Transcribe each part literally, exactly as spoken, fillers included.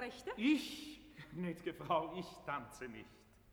Rechte? Ich, gnädige Frau, ich tanze nicht.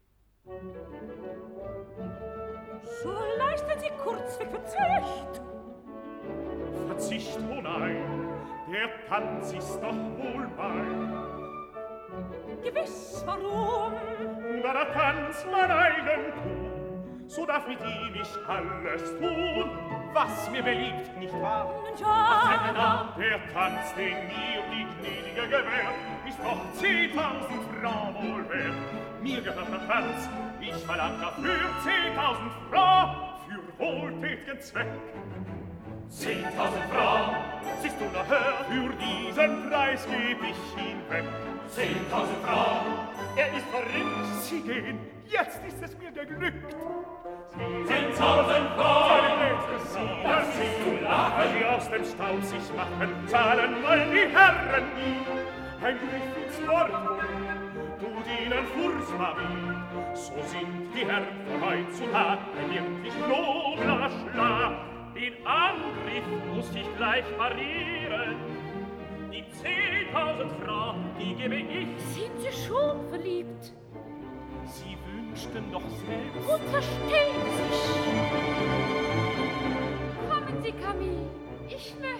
So leisten Sie kurzweg Verzicht. Verzicht, oh nein, der Tanz ist doch wohl mein. Gewiss, warum? Da der Tanz mein Eigentum, so darf mit ihm ich alles tun, was mir beliebt, nicht wahr? Ja, der Tanz, den mir die Gnädige gewährt, ist doch zehntausend Francs wohl wert. Mir gehört der Tanz, ich verlang dafür zehntausend Francs für wohltätigen Zweck. Zehntausend Francs, siehst du nachher, für diesen Preis geb ich ihn weg. Zehntausend Francs, er ist verrückt. Sie gehen, jetzt ist es mir geglückt. Zehntausend Francs, das ist zu lachen. Die aus dem Staub sich machen, zahlen wollen die Herren nie. Ein Griff ins Wort, tut ihnen furchtbar weh. So sind die Herren von heutzutage ein wirklich nobler Schlag. Den Angriff muss ich gleich parieren. Die zehntausend Francs, die gebe ich. Sind Sie schon verliebt? Sie wünschten doch selbst. Und verstehen sich. Kommen Sie, Camille. Ich will